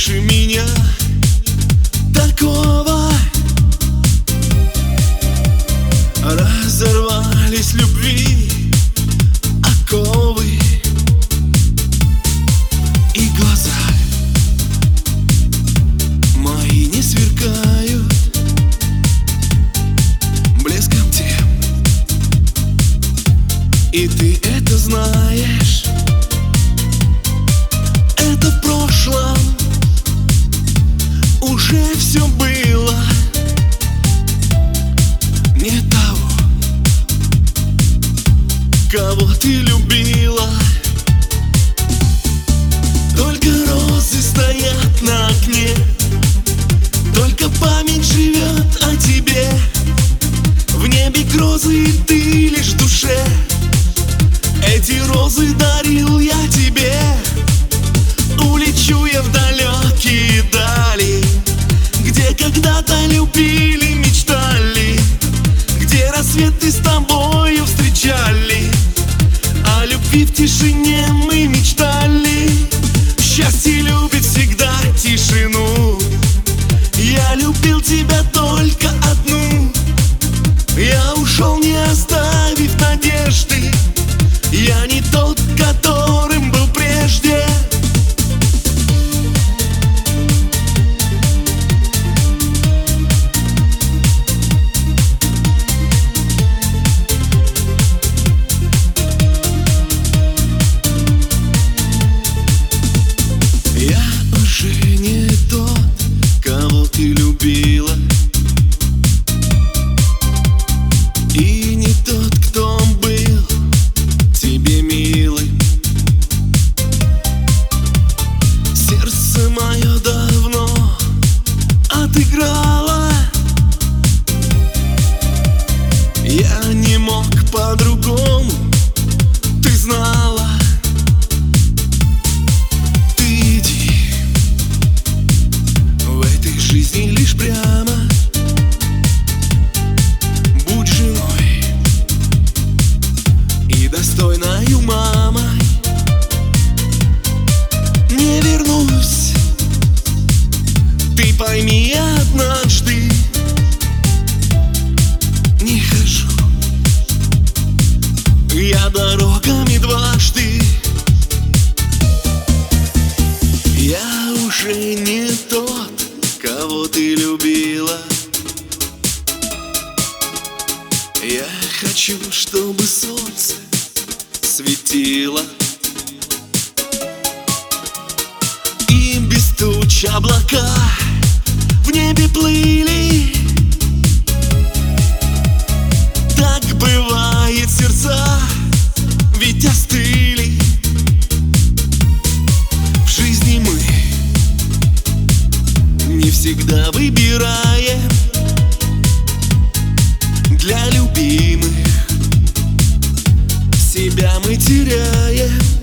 больше меня такого. Разорвались любви оковы, и глаза мои не сверкают блеском тем, и ты это знаешь. Это в прошлом уже все было. Не того, кого ты любила. Только розы стоят на окне, только память живет о тебе. В небе грозы, и ты лишь в душе. Эти розы дарил я тебе. Улечу я в далекие дали, где когда-то любили, мечтали, где рассветы с тобою встречали. О любви в тишине мы мечтали. Счастье любит всегда тишину. Я любил тебя только одну. Я ушел, не оставив надежды. Я не тот, которым был прежде. Я уже не тот, кого ты любила, и не тот, кто был тебе милый. Сердце мое давно отыграло. Я не мог по-другому, ты знала. Ты иди в этой жизни лишь прямо. Будь женой и достойною мамой. Не вернусь, ты пойми однажды. Не хожу я дорогами дважды. Я уже не тот, кого ты любила. Я хочу, чтобы солнце светило, и без туч облака в небе плыли. Так бывает, сердца ведь остыли. В жизни мы не всегда выбираем для любимых. Себя мы теряем.